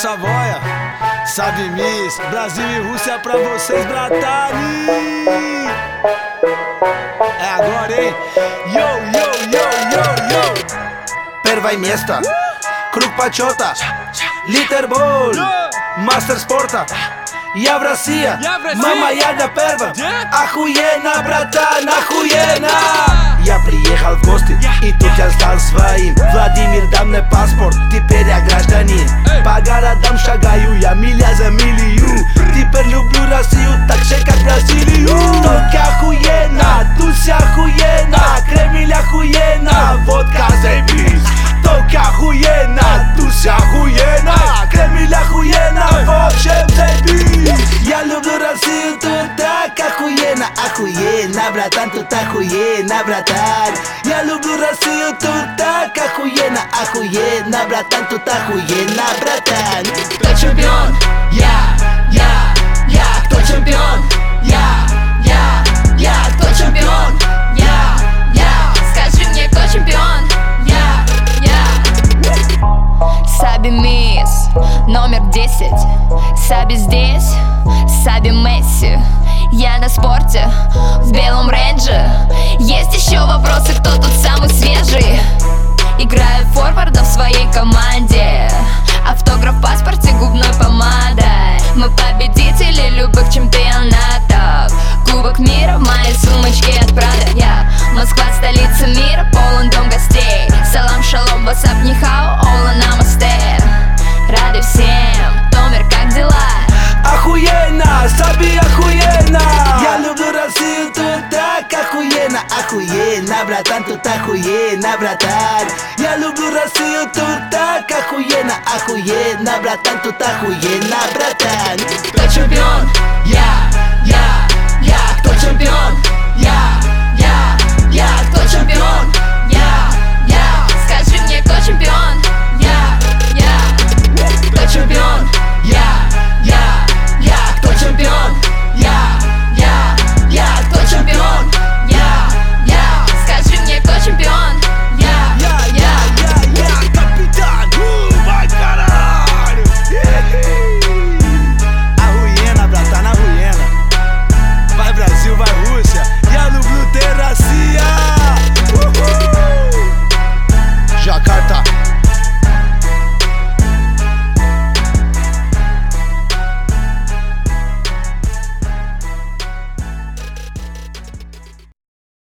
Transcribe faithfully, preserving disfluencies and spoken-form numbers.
Savoia, sabe Miss, Brasil e Rússia pra vocês, bratani. É agora, hein? Yo, yo, yo, yo, yo. Первое место, круг почета, Литербол, мастер спорта. Я в России, мама, я на первом. Охуенно, братан, охуенно. Я приехал в гости, и тут я стал своим. Владимир, дай мне паспорт, теперь я гражданин. По городам шагаю я миля за милью. Теперь люблю Россию так же, как Бразилию. Только охуенно, Туся охуенно, Кремль охуенно, водка заебись. Только охуенно, Туся охуенно, Кремль охуенно, в общем заебись. Я люблю Россию, тут так охуенно, охуенно, братан, тут охуенно, братан. Я люблю Россию, тут так охуенно, охуенно, братан, тут охуенно, братан. Кто чемпион? Я, я, я. Кто чемпион? Я, я, я. Кто чемпион? Я, я. Скажи мне, кто чемпион? Я, я. Саби Мисс, номер десять. Саби здесь, Саби Месси. Я на спорте, в белом рейнже. Есть еще вопросы, кто тут самый свежий? Играю форварда в своей команде. Автограф в паспорте губной помадой. Мы победители любых чемпионатов. Кубок мира в моей сумочке от Прада. Я Москва, столица мира, полон дом гостей. Салам, шалом, васап, нихао, ола, намасте. Рады всем, Томер, как дела? Охуенно, Саби охуенно. Я люблю Россию, тут так охуенно, охуенно, братан, тут охуенно, братан. Я люблю Россию, тут так охуенно, охуенно, братан, тут охуенно, братан. Кто чемпион? Я, я, я. Кто чемпион? Я, я, я. Кто чемпион?